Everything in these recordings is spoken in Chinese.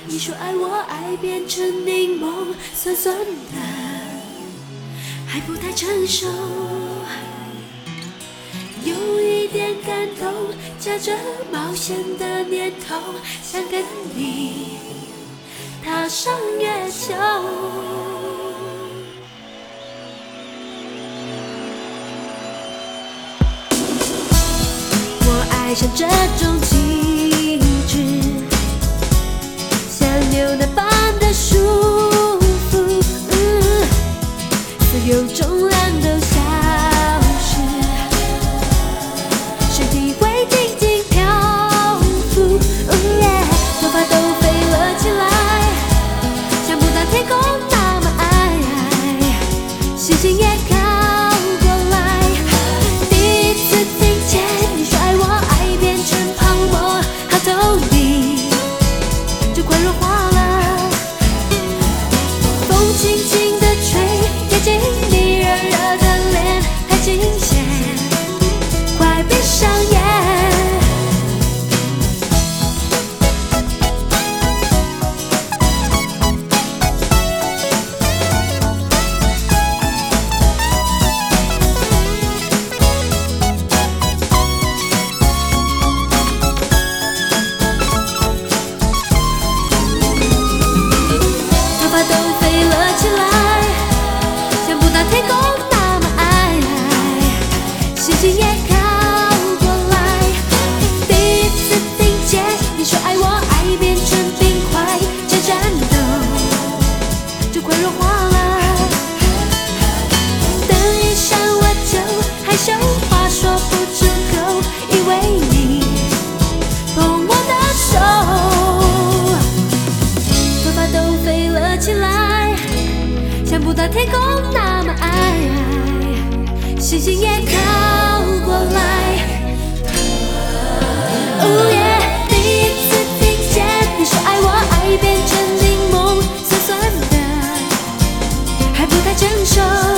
你说爱我，爱变成柠檬，酸酸的，还不太成熟。有一点感动，夹着冒险的念头，想跟你踏上月球。我爱上这种气质，像牛奶般的舒服，所有重量都消失，身体会静静漂浮，头发都飞了起来，像不到天空那么矮，星星也靠过来。第一次听见你说爱我，爱变成泡沫，好透明，就快融化了。风轻轻地吹，贴近你热热的脸，太惊险，快闭上眼。头发都飞了起来，像不到天空那么矮，星星也靠过来。第一次听见你说爱我，爱变成冰块，在颤抖，就快融化了。灯一闪我就害羞，话说不出口，因为你碰我的手。头发都飞了起来，像不到天空那么矮，星星也靠过来。第一次听见你说爱我，爱变成柠檬，酸酸的，还不太成熟。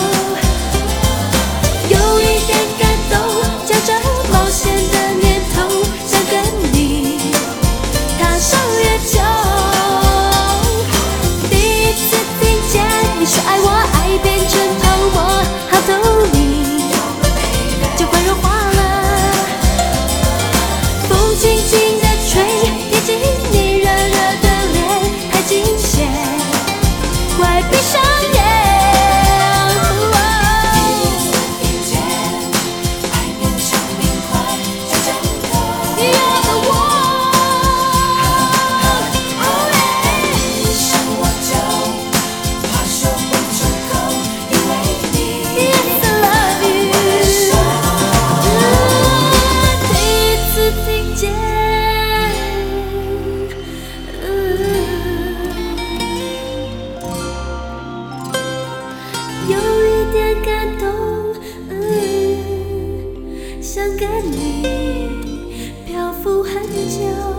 有一点感动，夹着冒险的念头，想跟你踏上月球。第一次听见你说爱我，爱变成泡沫，好透明，就快融化了。风轻轻地吹，贴近你热热的脸，太惊险，快闭上眼。有一点感动，想跟你漂浮很久。